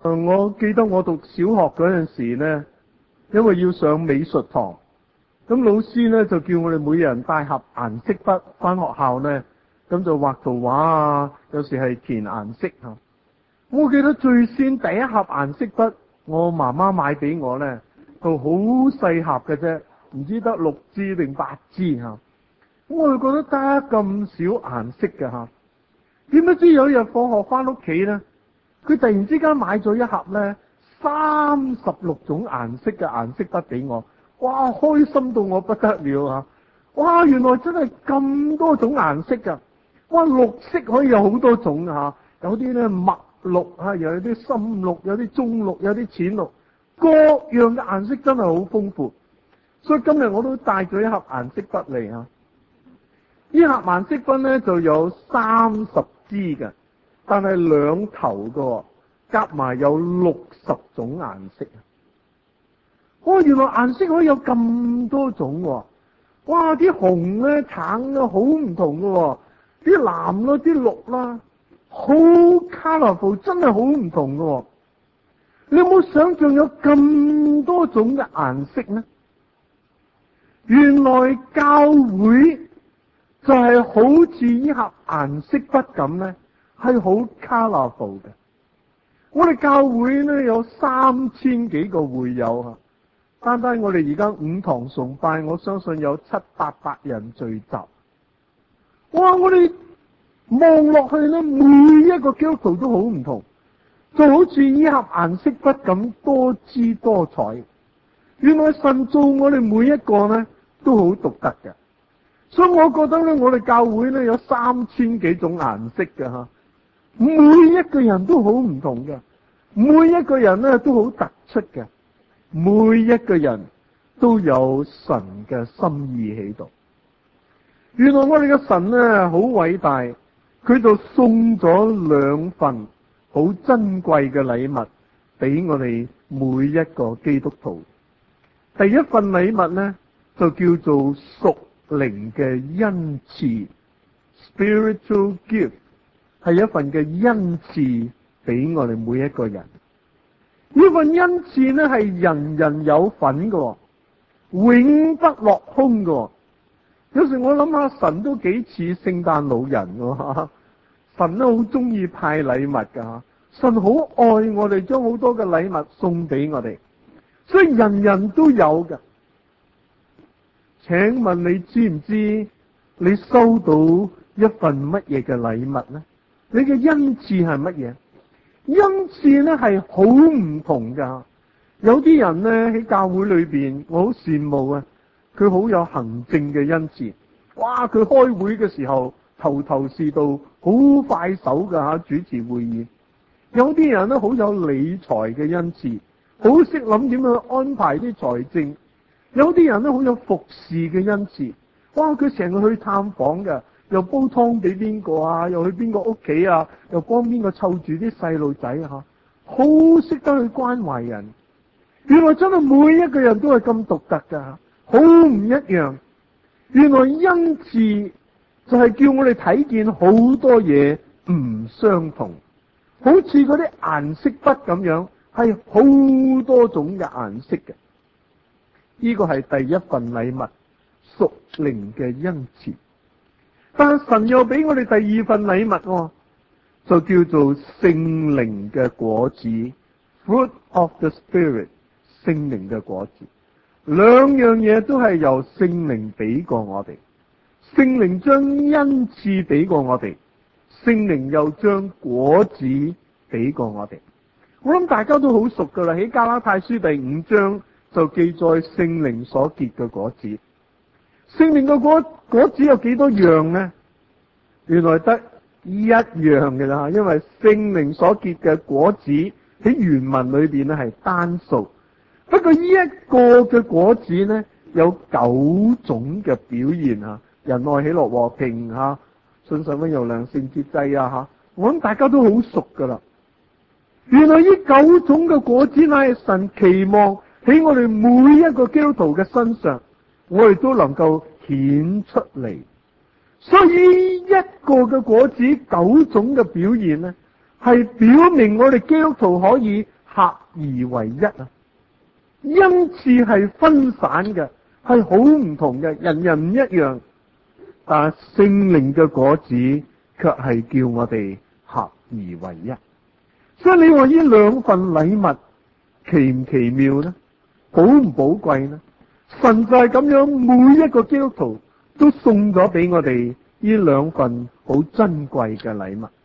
我記得我讀小學嗰陣時呢，因為要上美術堂，咁老師呢就叫我哋每人帶盒顏色筆翻學校呢，咁就畫圖畫啊，有時係填顏色吓。我記得最先第一盒顏色筆，我媽媽買俾我呢，就好細盒嘅啫，唔知得6支定8支吓。我就覺得得咁少顏色嘅吓，點不知有一日放學翻屋企呢，佢突然之間買咗一盒呢36種顏色嘅顏色筆俾我，哇，開心到我不得了啊！哇，原來真係咁多種顏色噶，哇，綠色可以有好多種吓，有啲呢墨綠啊，又有啲深綠，有啲中綠，有啲淺綠，各樣嘅顏色真係好豐富。所以今日我都帶咗一盒顏色筆嚟啊！呢盒顏色筆呢就有30支嘅，但係兩頭嘅，夾埋有60種顏色。哇，原來顏色可以有咁多種喎！哇，啲紅咧、橙咧好唔同嘅，啲藍啦、啲綠啦，好 colourful， 真係好唔同嘅。你有冇想象有咁多種嘅顏色呢？原來教會就係好似呢盒顏色筆咁咧，係好 colourful 嘅。我哋教會咧有3000幾個會友啊，單單我哋而家5堂崇拜，我相信有700-800人聚集。哇！我哋望落去咧，每一個基督徒都好唔同，就好似呢盒顏色筆咁多姿多彩。原來神造我哋每一個咧都好獨特嘅，所以我覺得咧，我哋教會咧有3000幾種顏色嘅吓，每一個人都好唔同嘅，每一個人咧都好突出嘅，每一個人都有神嘅心意喺度。原來我哋嘅神咧好偉大，佢就送咗2份好珍貴嘅禮物俾我哋每一個基督徒。第一份禮物咧就叫做屬靈嘅恩賜 （spiritual gift）， 係一份嘅恩賜俾我哋每一個人。呢份恩賜咧係人人有份嘅，永不落空嘅。有時我諗下，神都幾似聖誕老人嘅，神都好中意派禮物噶，神好愛我哋，將好多嘅禮物送俾我哋，所以人人都有嘅。請問你知唔知你收到一份乜嘢嘅禮物呢？你嘅恩賜係乜嘢？恩賜呢係好唔同噶。有啲人呢喺教會裏邊，我好羨慕啊，佢好有行政嘅恩賜。哇！佢開會嘅時候頭頭是道，好快手噶吓，主持會議。有啲人呢好有理財嘅恩賜，好識諗點樣安排啲財政。有啲人咧好有服侍嘅恩賜，哇！佢成日去探訪嘅，又煲湯俾邊個啊，又去邊個屋企啊，又幫邊個湊住啲細路仔吓，好識得去關懷人。原來真係每一個人都係咁獨特噶，好唔一樣。原來恩賜就係叫我哋睇見好多嘢唔相同，好似嗰啲顏色筆咁樣，係好多種嘅顏色嘅。呢個係第一份禮物，屬靈嘅恩賜。但係神又俾我哋第二份禮物，就叫做聖靈嘅果子 （fruit of the spirit）。聖靈嘅果子，兩樣嘢都係由聖靈俾過我哋。聖靈將恩賜俾過我哋，聖靈又將果子俾過我哋。我諗大家都好熟噶啦，喺加拉太書第5章。就記載聖靈所結嘅果子。聖靈嘅果子有幾多樣呢？原來得一樣嘅啦，因為聖靈所結嘅果子喺原文裏邊咧係單數。不過呢一個嘅果子呢，有9種嘅表現啊，仁愛、喜樂、和平啊，信實、溫柔、良善、節制啊吓。我諗大家都好熟噶啦。原來呢9種嘅果子乃係神期望喺我哋每一個基督徒嘅身上，我哋都能夠顯出嚟。所以一個嘅果子9種嘅表現呢， 係表明我哋基督徒可以合而為一啊。恩賜係分散嘅，係好唔同嘅，人人唔一樣。但係聖靈嘅果子卻係叫我哋合而為一。所以你話呢兩份禮物奇唔奇妙呢？寶唔寶貴呢？神就係咁樣，每一個基督徒都送咗俾我哋呢兩份好珍貴嘅禮物。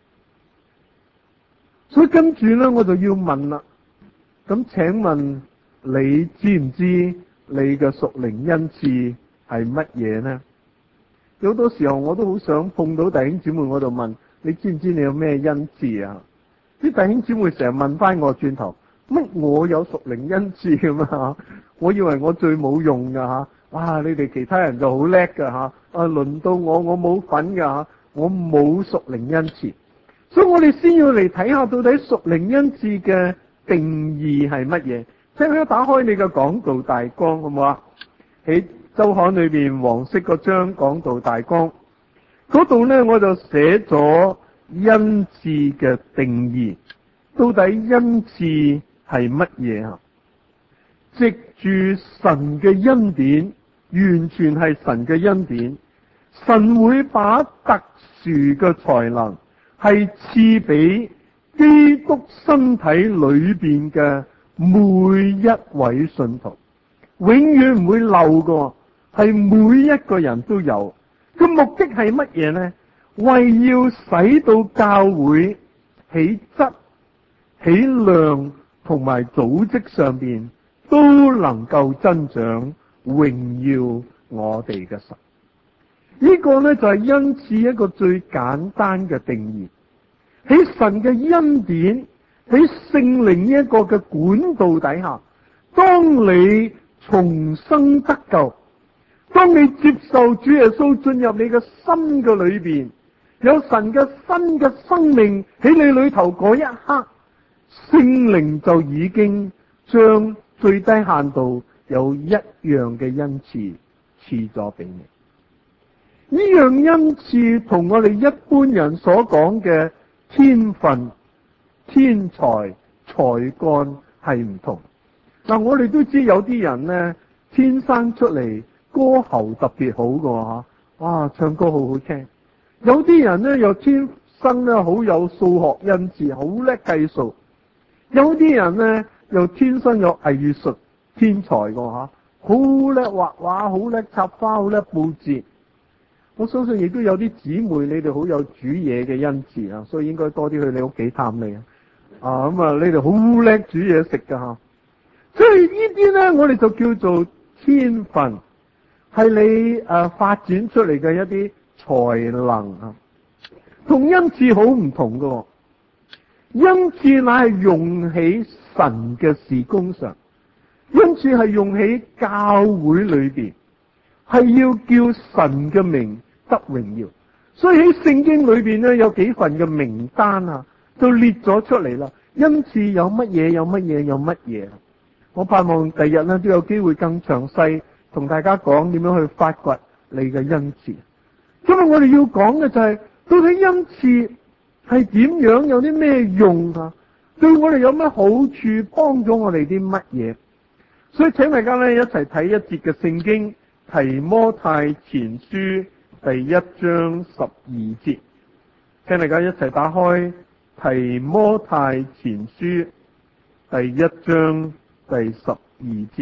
所以跟住呢，我就要問啦。咁請問你知唔知你嘅屬靈恩賜係乜嘢呢？有好多時候我都好想碰到弟兄姊妹，我就問你知唔知你有咩恩賜啊？啲弟兄姊妹成日問翻我轉頭，乜我有屬靈恩賜㗎嘛？我以為我最冇用噶吓，哇！你哋其他人就好叻噶吓，輪到我冇份噶吓，我冇屬靈恩賜。所以我哋先要嚟睇下到底屬靈恩賜嘅定義係乜嘢。請佢打開你嘅講道大綱，好唔好啊？喺周刊裏邊黃色嗰張講道大綱嗰度呢，我就寫咗恩賜嘅定義。到底恩賜係乜嘢啊？藉住神嘅恩典，完全係神嘅恩典，神會把特殊嘅才能係賜俾基督身體裏邊嘅每一位信徒，永遠唔會漏㗎，係每一個人都有。個目的係乜嘢呢？為要使到教會起質、起量同埋組織上邊都能夠增長，榮耀我哋嘅神。呢個呢，就係恩賜一個最簡單嘅定義。喺神嘅恩典，喺聖靈呢一個嘅管道底下，當你重生得救，當你接受主耶穌進入你嘅心嘅裏邊，有神嘅新嘅生命喺你裏頭嗰一刻，聖靈就已經將最低限度有一樣嘅恩賜賜咗俾你。呢樣恩賜同我哋一般人所講嘅天分、天才、才幹係唔同。嗱，我哋都知有啲人呢，天生出嚟歌喉特別好㗎吓，哇，唱歌好好聽。有啲人呢，又天生呢好有數學恩賜，好叻計數。有啲人呢，又天生有藝術天才㗎吓，好叻畫畫，好叻插花，好叻佈置。我相信亦都有啲姊妹，你哋好有煮嘢嘅恩賜啊，所以應該多啲去你屋企探你啊。咁啊，你哋好叻煮嘢食噶吓，所以呢啲咧，我哋就叫做天分，係你發展出嚟嘅一啲才能啊，同恩賜好唔同噶。恩賜乃係用喺神嘅事工上，恩賜係用喺教會裏邊，係要叫神嘅名得榮耀。所以喺聖經裏邊咧，有幾份嘅名單啊，就列咗出嚟啦。恩賜有乜嘢？有乜嘢？有乜嘢？我盼望第日咧都有機會更詳細同大家講點樣去發掘你嘅恩賜。今日我哋要講嘅就係到底恩賜係點樣，有啲咩用啊？對我哋有咩好處，幫咗我哋啲乜嘢？所以請大家咧一齊睇一節嘅聖經，提摩太前書第1章12節。請大家一齊打開提摩太前書第1章第12節。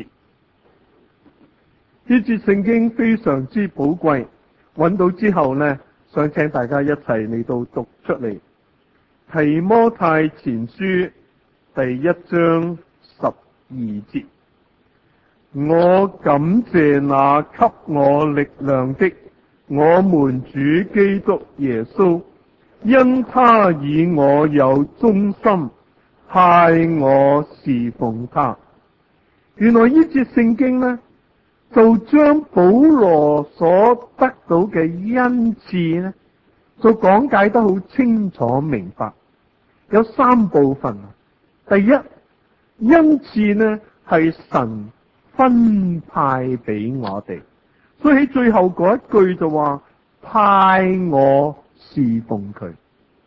呢節聖經非常之寶貴，揾到之後呢，想請大家一齊嚟到讀出嚟。提摩太前書第1章12節。我感謝那給我力量的我們主基督耶穌，因他以我有忠心，派我侍奉他。原來呢節聖經呢，就將保羅所得到嘅恩賜呢，就講解得好清楚明白。有3部分。第一，恩賜呢係神分派俾我哋，所以喺最後嗰一句就話派我侍奉佢。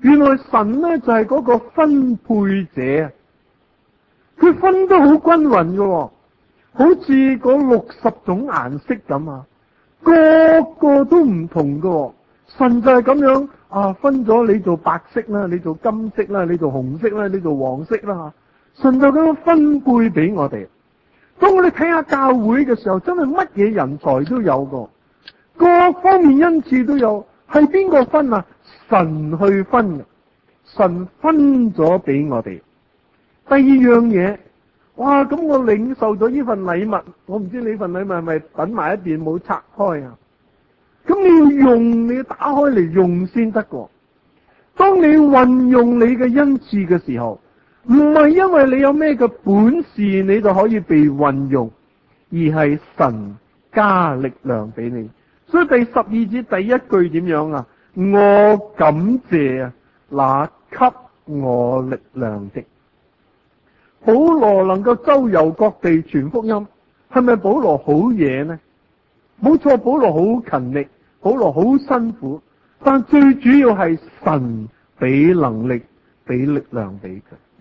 原來神呢就係嗰個分配者，佢分得好均勻嘅，好似嗰60種顏色咁啊，個個都唔同嘅。神就係咁樣啊，分咗你做白色啦，你做金色啦，你做紅色啦，你做黃色啦。神就咁樣分配俾我哋。當我哋睇下教會嘅時候，真係乜嘢人才都有個，各方面恩賜都有。係邊個分啊？神去分嘅，神分咗俾我哋。第二樣嘢，哇！咁我領受咗呢份禮物，我唔知你份禮物係咪等埋一邊冇拆開啊？咁你要用，你要打開嚟用先得㗎。當你運用你嘅恩賜嘅時候，唔係因為你有咩嘅本事你就可以被運用，而係神加力量俾你。所以第12節第一句點樣啊？我感謝啊，那給我力量的。保羅能夠周遊各地傳福音，係咪保羅好嘢呢？冇錯，保羅好勤力，保羅好辛苦，但最主要係神俾能力、俾力量俾佢。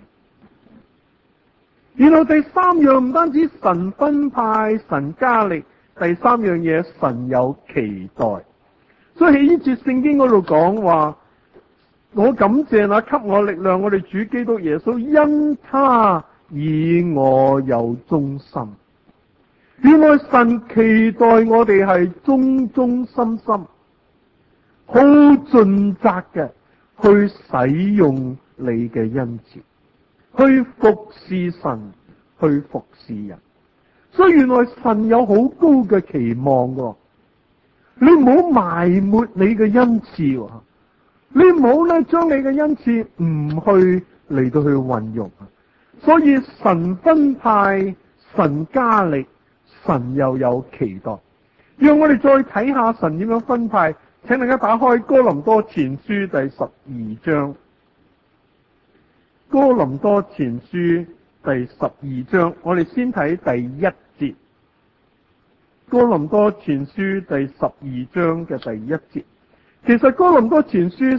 然後第三樣唔單止神分派、神加力，第三樣嘢神有期待。所以喺呢節聖經嗰度講話，我感謝那給我力量，我哋主基督耶穌，因他以我有忠心。原來神期待我哋係忠忠心心，好盡責嘅去使用你嘅恩賜，去服侍神，去服侍人。所以原來神有好高嘅期望㗎，你唔好埋沒你嘅恩賜，你唔好咧將你嘅恩賜唔去嚟到去運用。所以神分派，神加力，神又有期待。讓我哋再睇下神點樣分派，請大家打開哥林多前書第12章。哥林多前書第12章，我哋先睇第1節。哥林多前書第12章嘅第1節，其實哥林多前書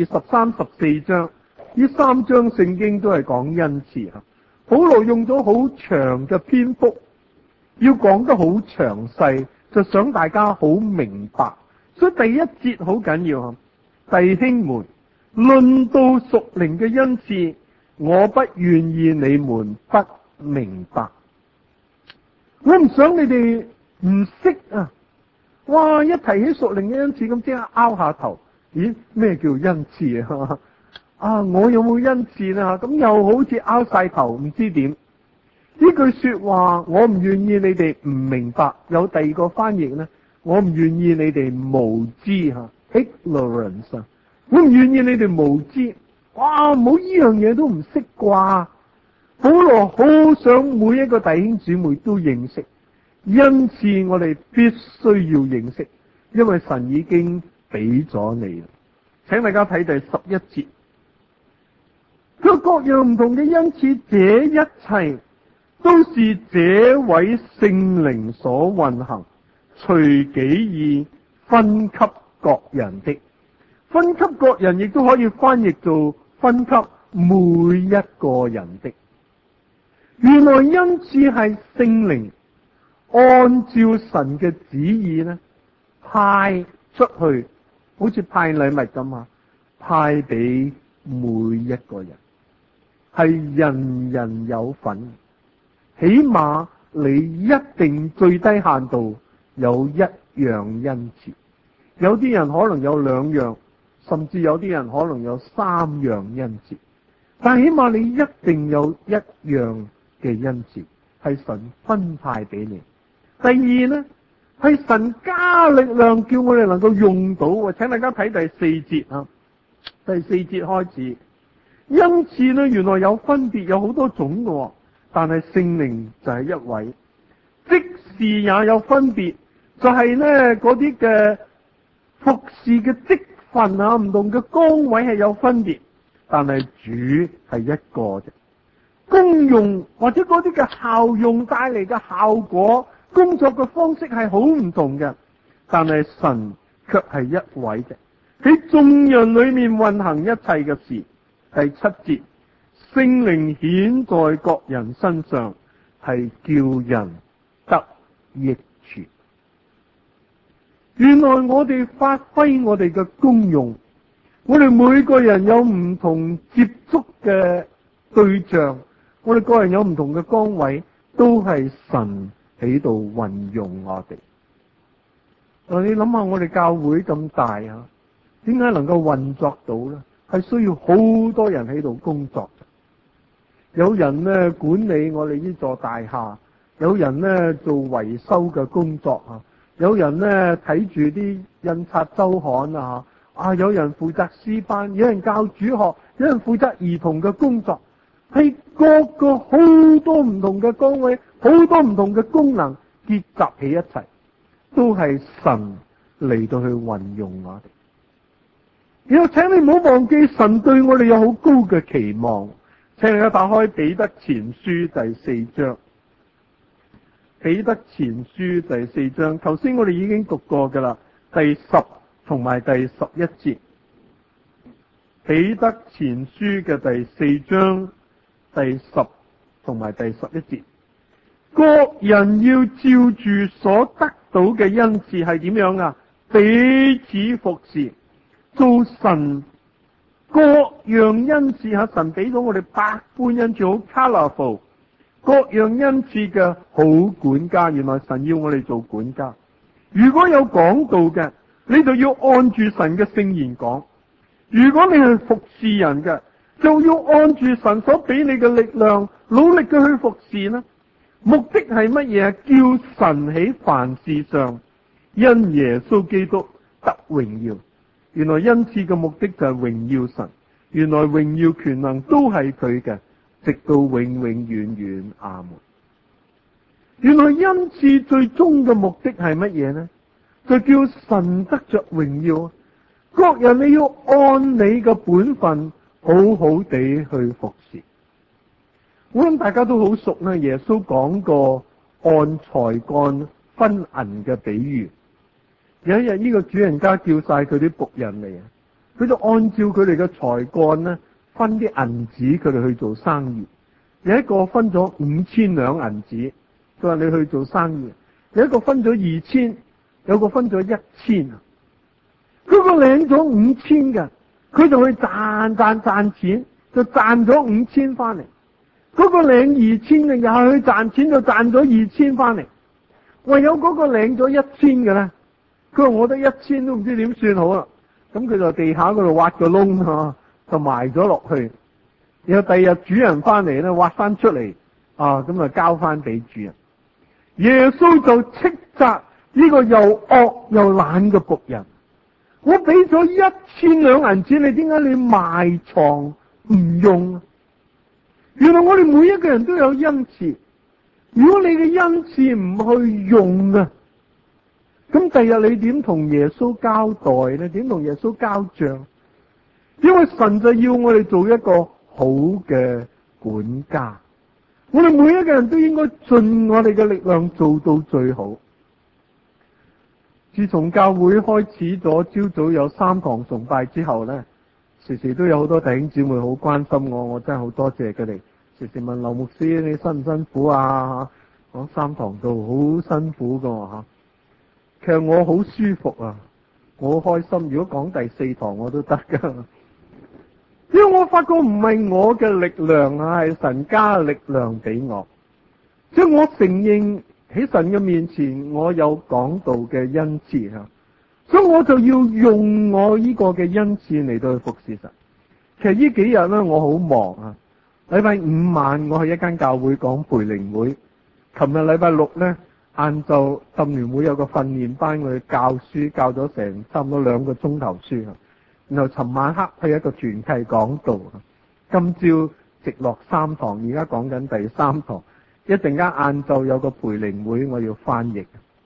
12、13、14章呢3章聖經都係講恩賜。保羅用咗好長嘅篇幅，要講得好詳細，就想大家好明白。所以第1節好緊要。弟兄們，論到屬靈嘅恩賜，我不願意你們不明白。我唔想你哋唔識啊！哇！一提起屬靈嘅恩賜，咁即刻拗下頭。咦？咩叫恩賜啊？啊！我有冇恩賜啊？咁又好似拗晒頭，唔知點。呢句說話，我唔願意你哋唔明白。有第二個翻譯呢，我唔願意你哋無知吓 ，ignorance。我唔願意你哋無知。哇！冇呢樣嘢都唔識啩？保羅好想每一個弟兄姊妹都認識。因此我哋必須要認識，因為神已經俾咗你啦。請大家睇第11節，佢各樣唔同嘅恩賜，這一切都是這位聖靈所運行，隨己意分給各人的。分給各人亦都可以翻譯做分給每一個人的。原來恩賜係聖靈按照神嘅旨意咧，派出去，好似派禮物咁啊，派俾每一個人，係人人有份。起碼你一定最低限度有一樣恩賜，有啲人可能有2樣，甚至有啲人可能有3樣恩賜，但起碼你一定有一樣嘅恩賜，係神分派俾你。第二呢，係神加力量，叫我哋能夠用到。請大家睇第4節啊，第4節開始，恩賜呢原來有分別，有好多種嘅，但係聖靈就係一位。職事也有分別，就係呢嗰啲嘅服侍嘅職份啊，唔同嘅崗位係有分別，但係主係一個啫。功用或者嗰啲嘅效用帶嚟嘅效果，工作嘅方式係好唔同嘅，但係神卻係一位啫。 喺眾人裏面運行一切嘅事。第七節，聖靈顯在各人身上，係叫人得益處。原來我哋發揮我哋嘅功用，我哋每個人有唔同接觸嘅對象，我哋個人有唔同嘅崗位，都係神喺度運用我哋。你諗下，我哋教會咁大啊，點解能夠運作到呢？係需要好多人喺度工作。有人呢管理我哋呢座大廈，有人呢做維修嘅工作啊，有人呢睇住啲印刷周刊啊，有人負責詩班，有人教主學，有人負責兒童嘅工作，係各個好多唔同嘅崗位，好多唔同嘅功能結集起一齊，都係神嚟到去運用我哋。然後請你唔好忘記，神對我哋有好高嘅期望。請你打開彼得前書第4章。彼得前書第4章，頭先我哋已經讀過噶啦，第10同埋第11節。彼得前書嘅第4章第10同埋第11節，各人要照住所得到嘅恩賜係點樣啊？彼此服侍，做神各樣恩賜，神俾咗我哋百般恩賜，好 colorful， 各樣恩賜嘅好管家。原來神要我哋做管家。如果有講道嘅，你就要按住神嘅聖言講；如果你係服侍人嘅，就要按住神所俾你嘅力量，努力嘅去服侍啦。目的係乜嘢？叫神喺凡事上因耶穌基督得榮耀。原來恩賜嘅目的就係榮耀神，原來榮耀權能都係佢嘅，直到永永遠遠。阿門。原來恩賜最終嘅目的係乜嘢呢？就叫神得着榮耀。各人你要按你嘅本分好好地去服侍。我諗大家都好熟啦，耶穌講過按才幹分銀嘅比喻。有一日呢個主人家叫晒佢啲僕人嚟，佢就按照佢哋嘅才幹呢，分啲銀紙佢哋去做生意。有一個分咗5000兩銀紙，佢話你去做生意。有一個分咗2000，有個分咗1000。嗰個領咗5000嘅，佢就去賺錢，就賺咗5000翻嚟。嗰個領2000嘅又去賺錢，就賺咗2000翻嚟。唯有嗰個領咗1000嘅咧，佢話我得1000都唔知點算好啦。咁佢就地下嗰度挖個窿就埋咗落去。然後第二日主人翻嚟咧，挖翻出嚟咁啊交翻俾主人。耶穌就斥責呢個又惡又懶嘅僕人。我俾咗1000兩銀紙，你點解你埋藏唔用啊？原來我哋每一個人都有恩賜，如果你嘅恩賜唔去用啊，咁第日你點同耶穌交代呢？點同耶穌交賬？因為神就要我哋做一個好嘅管家，我哋每一個人都應該盡我哋嘅力量做到最好。自從教會開始咗朝早有3堂崇拜之後呢，時時都有好多弟兄姊妹好關心我，我真係好多謝佢哋。時時問劉牧師你辛唔辛苦啊？講3堂都好辛苦噶吓。其實我好舒服啊，我好開心。如果講第4堂我都得噶，因為我發覺唔係我嘅力量啊，係神加力量俾我。即係我承認喺神嘅面前，我有講道嘅恩賜啊，所以我就要用我呢個嘅恩賜嚟到去服侍神。其實呢幾日咧，我好忙啊。禮拜5晚我去一間教會講培靈會，琴日禮拜6咧晏晝浸聯會有個訓練班，我去教書，教咗成差唔多2個鐘頭書啊。然後尋晚黑去一個團契講道，今朝直落3堂，而家講緊第3堂。一陣間晏晝有個培靈會，我要翻譯。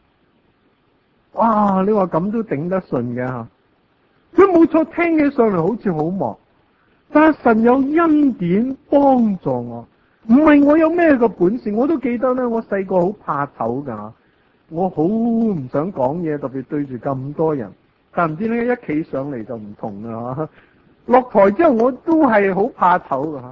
哇！你話咁都頂得順嘅吓，佢冇錯，聽起上嚟好似好忙，但係神有恩典幫助我，唔係我有咩個本事。我都記得咧，我細個好怕醜噶，我好唔想講嘢，特別對住咁多人。 但唔知咧一企上嚟就唔同啦。落台之後我都係好怕醜噶。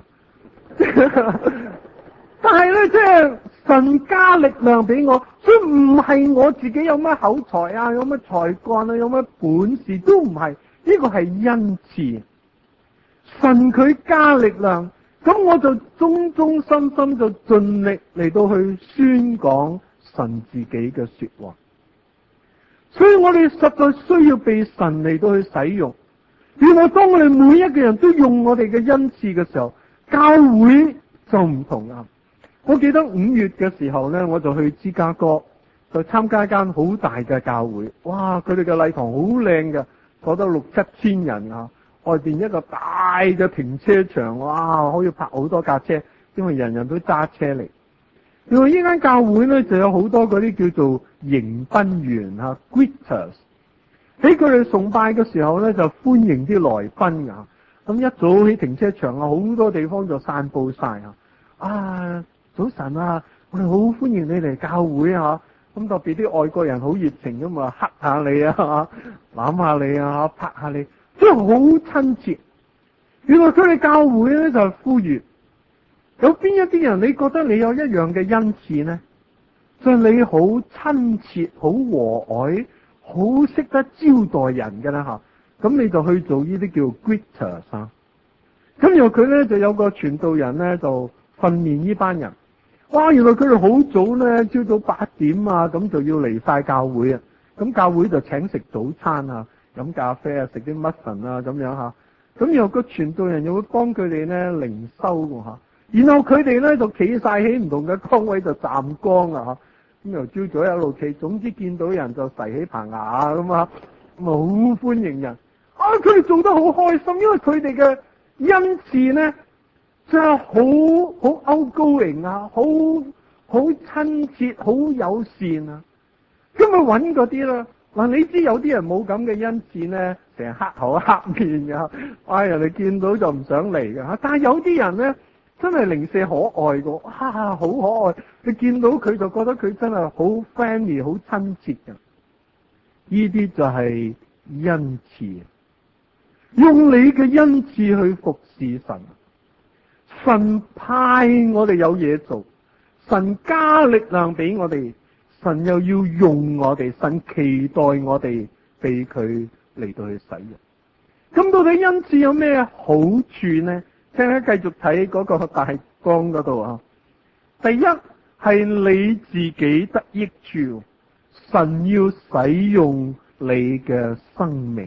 但係咧，即係神加力量俾我，所以唔係我自己有乜口才啊，有乜才幹啊，有乜本事都唔係，呢個係恩賜。神佢加力量，咁我就忠忠心心就盡力嚟到去宣講神自己嘅說話。所以我哋實在需要被神嚟到去使用。原來當我哋每一個人都用我哋嘅恩賜嘅時候，教會就唔同啦。我記得5月嘅時候呢，我就去芝加哥，就參加一間好大嘅教會。哇！佢哋嘅禮堂好靚嘅，坐得6、7千人啊。外邊一個大嘅停車場，哇！可以泊好多架車，因為人人都揸車嚟。原來呢間教會呢，就有好多嗰啲叫做迎賓員啊 ，greeters。喺佢哋崇拜嘅時候呢，就歡迎啲來賓啊。咁一早喺停車場啊，好多地方就散佈晒啊。早晨啊，我哋好歡迎你嚟教會啊！咁特別啲外國人好熱情咁啊，黑下你啊，攬下你啊，拍下你，真係好親切。原來佢哋教會咧就係呼籲，有邊一啲人你覺得你有一樣嘅恩賜呢？就係你好親切、好和藹、好識得招待人嘅啦吓。咁你就去做呢啲叫 greeters 啊。咁然後佢咧就有個傳道人咧就訓練呢班人。哇！原來佢哋好早咧，朝早8點啊，咁就要嚟晒教會啊。咁教會就請食早餐啊，飲咖啡啊，食啲muffin啊咁樣吓。咁然後個傳道人又會幫佢哋咧靈修㗎吓。然後佢哋咧就企晒喺唔同嘅崗位就站崗啊吓。咁由朝早一路企，總之見到人就齊起棚牙咁啊，咁好歡迎人。啊！佢哋做得好開心，因為佢哋嘅恩賜咧。真係好 outgoing 啊，好親切，好友善啊！咁咪揾嗰啲啦。嗱，你知有啲人冇咁嘅恩賜咧，成日黑口黑面噶，人哋見到就唔想嚟噶。但係有啲人咧，真係零舍可愛噶，好可愛。你見到佢就覺得佢真係好 friendly， 好親切嘅。呢啲就係恩賜，用你嘅恩賜去服侍神。神派我哋有嘢做，神加力量俾我哋，神又要用我哋，神期待我哋俾佢嚟到去使用。咁到底恩賜有咩好處呢？請大家繼續睇嗰個大綱嗰度啊。第一係你自己得益處，神要使用你嘅生命。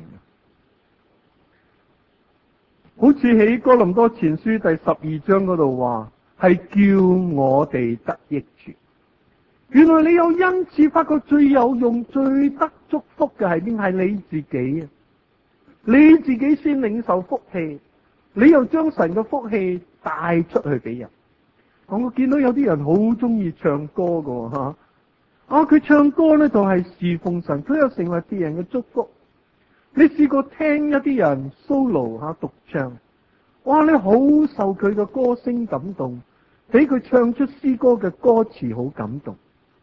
好似喺哥林多前書第12章嗰度話，係叫我哋得益處。原來你有恩賜，發覺最有用、最得祝福嘅係邊？係你自己啊！你自己先領受福氣，你又將神嘅福氣帶出去俾人。我見到有啲人好中意唱歌噶吓，佢唱歌咧就係侍奉神，佢又成為別人嘅祝福。你試過聽一啲人 solo 獨唱，哇！你好受佢嘅歌聲感動，俾佢唱出詩歌嘅歌詞好感動。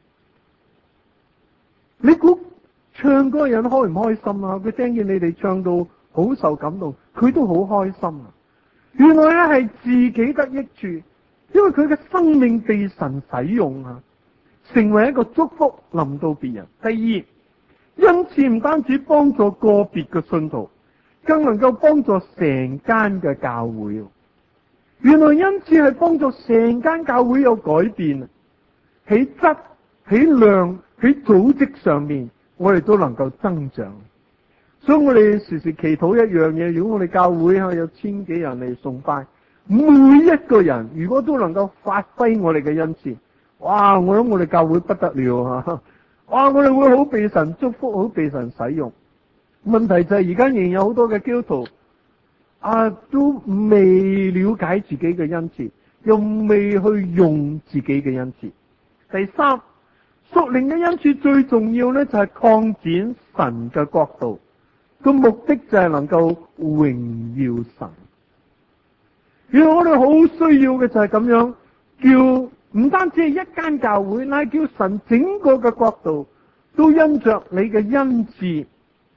你估唱歌嘅人開唔開心啊？佢聽見你哋唱到好受感動，佢都好開心啊！原來咧係自己得益處，因為佢嘅生命被神使用啊，成為一個祝福臨到別人。第二，恩賜唔單止幫助個別嘅信徒，更能夠幫助成間嘅教會。原來恩賜係幫助成間教會有改變，喺質、喺量、喺組織上面，我哋都能夠增長。所以我哋時時祈禱一樣嘢，如果我哋教會有1000幾人嚟崇拜，每一個人如果都能夠發揮我哋嘅恩賜，哇！我諗我哋教會不得了啊！哇！我哋會好被神祝福，好被神使用。問題就係而家仍然有好多嘅基督徒都未了解自己嘅恩賜，又未去用自己嘅恩賜。第三，屬靈嘅恩賜最重要咧，就係擴展神嘅國度，個目的就係能夠榮耀神。原來我哋好需要嘅就係咁樣，叫唔單止係一間教會，乃叫神整個嘅國度都因着你嘅恩賜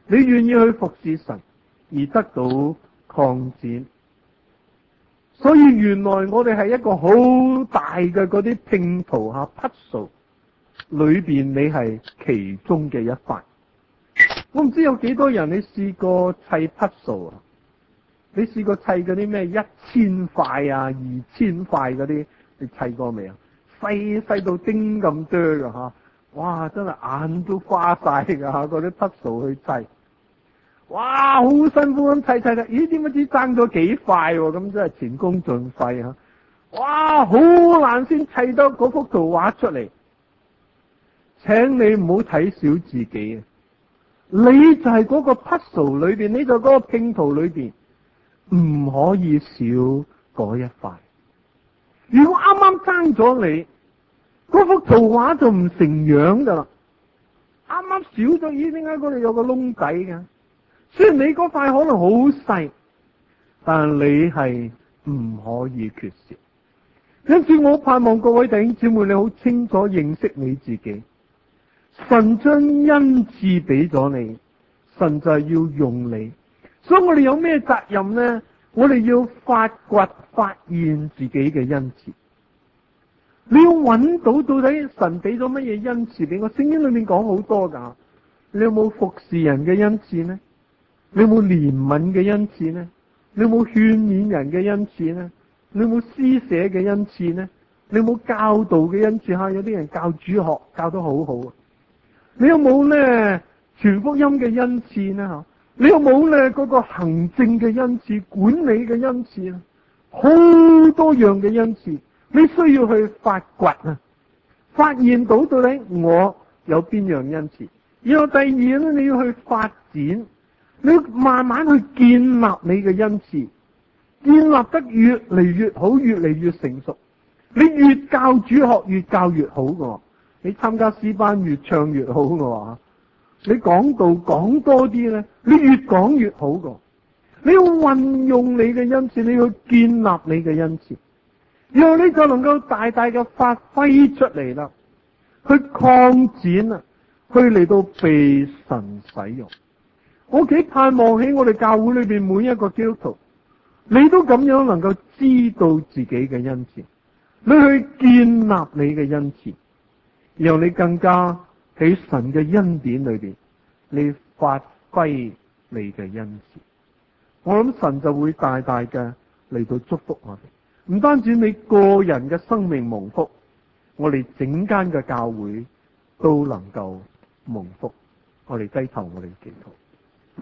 你願意去服侍神而得到擴展。所以原來我哋係一個好大嘅嗰啲拼圖puzzle裏邊，你係其中嘅一塊。我唔知有幾多人你試過砌 puzzle 啊？你試過砌嗰啲咩1000塊啊、2000塊嗰啲，你砌過未啊？細到丁咁多㗎吓，哇！真係眼都花晒㗎吓，嗰啲 puzzle 去砌。哇，好辛苦咁砌，咦？點知爭咗幾塊喎？咁真係前功盡廢吓！哇，好難先砌到嗰幅圖畫出嚟。請你唔好睇小自己啊！你就係嗰個 puzzle 裏邊，你就嗰個拼圖裏邊，唔可以少嗰一塊。如果啱啱爭咗你，嗰幅圖畫就唔成樣噶啦。啱啱少咗，咦？點解嗰度有個窿仔嘅？雖然你嗰塊可能好細，但你係唔可以缺少。因此我盼望各位弟兄姊妹，你好清楚認識你自己。神將恩賜俾咗你，神就係要用你。所以我哋有咩責任呢？我哋要發掘、發現自己嘅恩賜。你要揾到底神俾咗乜嘢恩賜俾我？聖經裏面講好多噶。你有冇服侍人嘅恩賜呢？你有冇憐憫嘅恩賜呢？你有冇勸勉人嘅恩賜呢？你有冇施捨嘅恩賜呢？你有冇教導嘅恩賜？有啲人教主學教得好好。你有冇咧傳福音嘅恩賜呢？你有冇咧嗰個行政嘅恩賜、管理嘅恩賜呢？好多樣嘅恩賜，你需要去發掘啊，發現到底我有邊樣恩賜。然後第二咧，你要去發展，你要慢慢去建立你嘅恩賜，建立得越嚟越好，越嚟越成熟。你越教主學，越教越好㗎。你參加詩班越唱越好嘅話，你講道講多啲咧，你越講越好嘅。你要運用你嘅恩賜，你要建立你嘅恩賜，然後你就能夠大大嘅發揮出嚟啦，去擴展啊，去嚟到被神使用。我幾盼望喺我哋教會裏邊每一個基督徒，你都咁樣能夠知道自己嘅恩賜，你去建立你嘅恩賜。然後你更加喺神嘅恩典裏邊，你發揮你嘅恩賜，我諗神就會大大嘅嚟到祝福我哋。唔單止你個人嘅生命蒙福，我哋整間嘅教會都能夠蒙福。我哋低頭，我哋祈禱。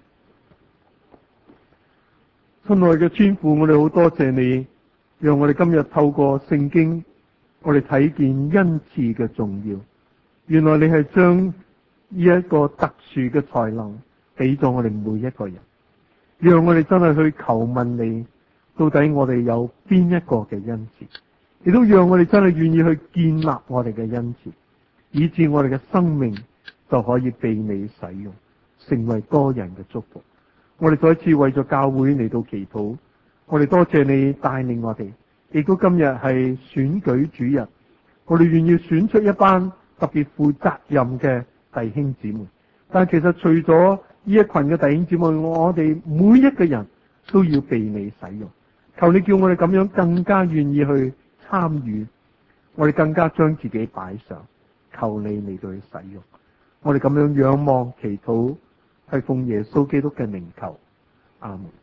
親愛嘅天父，我哋好多謝你，讓我哋今日透過聖經，我哋睇見恩賜嘅重要。原來你係將呢一個特殊嘅才能俾咗我哋每一個人，讓我哋真係去求問你，到底我哋有邊一個嘅恩賜，亦都讓我哋真係願意去建立我哋嘅恩賜，以致我哋嘅生命就可以被你使用，成為多人嘅祝福。我哋再一次為咗教會嚟到祈禱，我哋多謝你帶領我哋。亦都今日係選舉主日，我哋願意選出一班特別負責任嘅弟兄姊妹。但其實除咗呢一群嘅弟兄姊妹，我哋每一個人都要被你使用。求你叫我哋咁樣更加願意去參與，我哋更加將自己擺上，求你嚟到去使用。我哋咁樣仰望祈禱，係奉耶穌基督嘅名求，阿門。